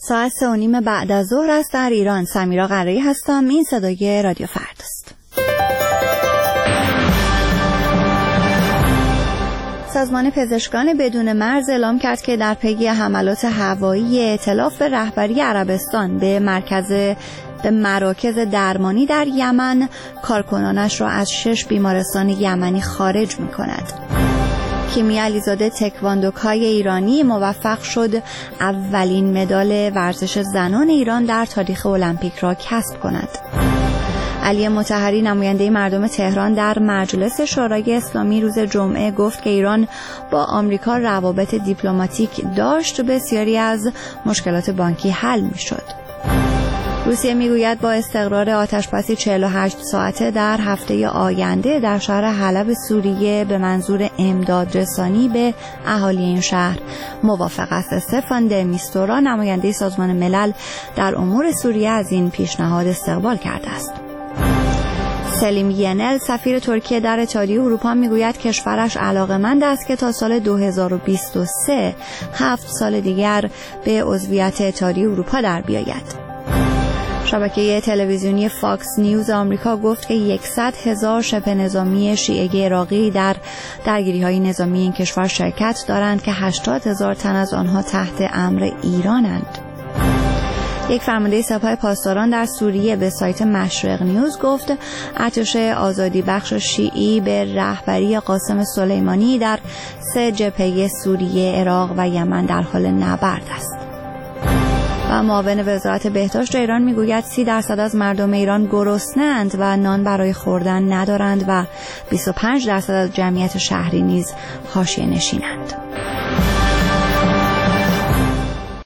ساعت 3:30 بعد از ظهر است در ایران. سمیرا قرایی هستم. این صدای رادیو فرداست. سازمان پزشکان بدون مرز اعلام کرد که در پی حملات هوایی ائتلاف به رهبری عربستان به مراکز درمانی در یمن، کارکنانش را از 6 بیمارستان یمنی خارج می‌کند. کیمیا علیزاده تکواندوکای ایرانی موفق شد اولین مدال ورزش زنان ایران در تاریخ المپیک را کسب کند. علی مطهری نماینده مردم تهران در مجلس شورای اسلامی روز جمعه گفت که ایران با آمریکا روابط دیپلماتیک داشت و بسیاری از مشکلات بانکی حل می‌شد. روسیه میگوید با استقرار آتشبسی 48 ساعته در هفته آینده در شهر حلب سوریه به منظور امدادرسانی به اهالی این شهر موافق است. استفان د میستورا نماینده سازمان ملل در امور سوریه از این پیشنهاد استقبال کرده است. سلیم ینل سفیر ترکیه در اتحادیه اروپا میگوید کشورش علاقه‌مند است که تا سال 2023 7 سال دیگر به عضویت اتحادیه اروپا در بیاید. شبکه تلویزیونی فاکس نیوز آمریکا گفت که 100,000 شبه نظامی شیعه عراقی در درگیری‌های نظامی این کشور شرکت دارند که 80,000 تن از آنها تحت امر ایرانند. یک فرمانده سپاه پاسداران در سوریه به سایت مشرق نیوز گفت ارتش آزادی بخش شیعی به رهبری قاسم سلیمانی در 3 جبهه سوریه، عراق و یمن در حال نبرد است. و معاون وزارت بهداشت ایران میگوید 30% از مردم ایران گرسنه‌اند و نان برای خوردن ندارند و 25% از جمعیت شهری نیز حاشیه‌نشینند.